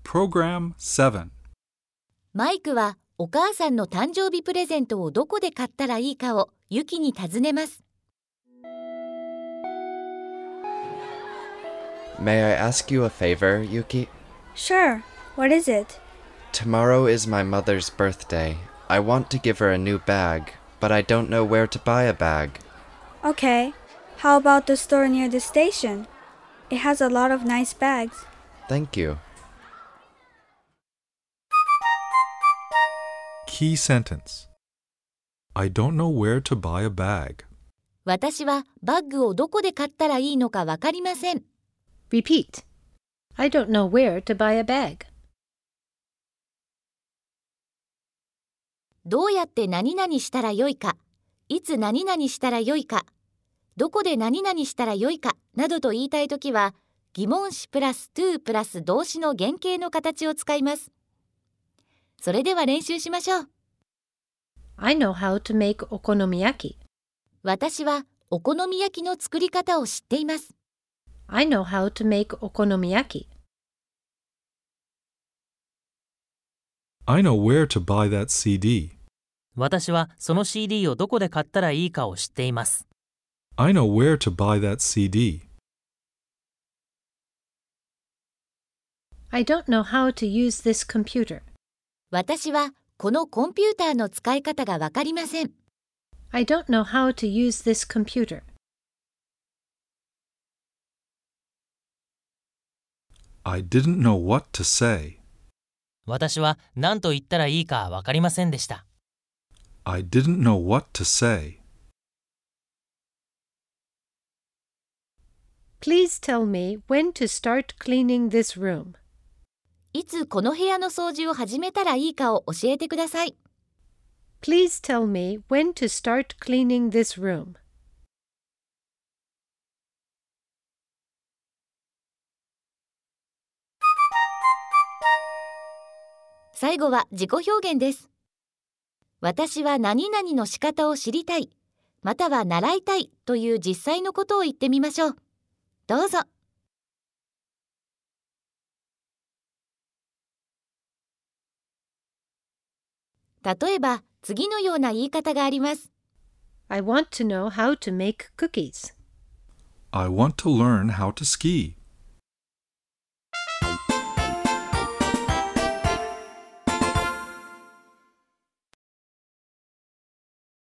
Program 7. マイクはお母さんの誕生日プレゼントをどこで買ったらいいかをユキに尋ねます。 May I ask you a favor, Yuki? Sure. What is it? Tomorrow is my mother's birthday. I want to give her a new bag, but I don't know where to buy a bag. Okay. How about the store near the station? It has a lot of nice bags. Thank you. Key sentence. I don't know where to buy a bag. 私はバッグをどこで買ったらいいのかわかりません。 Repeat. I don't know where to buy a bag. どうやって何々したらよいか、いつ何々したらよいか、どこで何々したらよいかなどと言いたいときは、疑問詞プラス to プラス動詞の原型の形を使います。それでは練習しましょう。 I know how to make okonomiyaki. 私はお好み焼きの作り方を知っています。 I know how to make okonomiyaki. I know where to buy that CD. 私はその CD をどこで買ったらいいかを知っています。 I know where to buy that CD. I don't know how to use this computer. 私はこのコンピューターの使い方がわかりません。 I don't know how to use this computer. I didn't know what to say. 私は何と言ったらいいかわかりませんでした。 I didn't know what to say. Please tell me when to start cleaning this room. いつこの部屋の掃除を始めたらいいかを教えてください。 Please tell me when to start cleaning this room. 最後は自己表現です。私は何々の仕方を知りたい、または習いたいという実際のことを言ってみましょう。どうぞ。例えば、次のような言い方があります。 I want to know how to make cookies. I want to learn how to ski.